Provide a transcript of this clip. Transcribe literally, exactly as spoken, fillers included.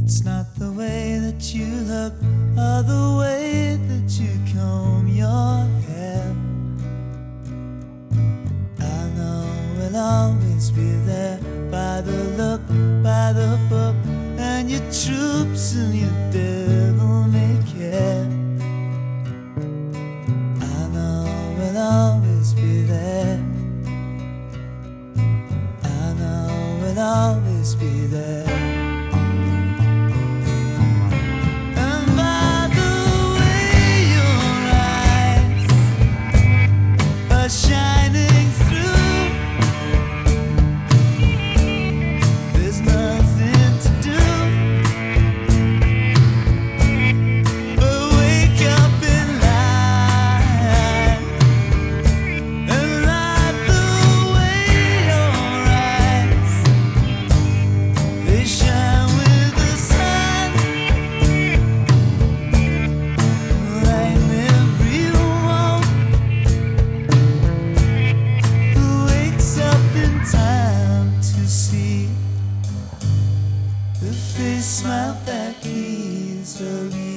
It's not the way that you look or the way that you comb your hair. I know we'll always be there by the look, by the book, and your troops and your devil may care. I know we'll always be there. I know we'll always be there. Shining through, there's nothing to do but wake up in line and light the way your eyes, they shine with the sun, lighting everyone time to see the face smile that easily.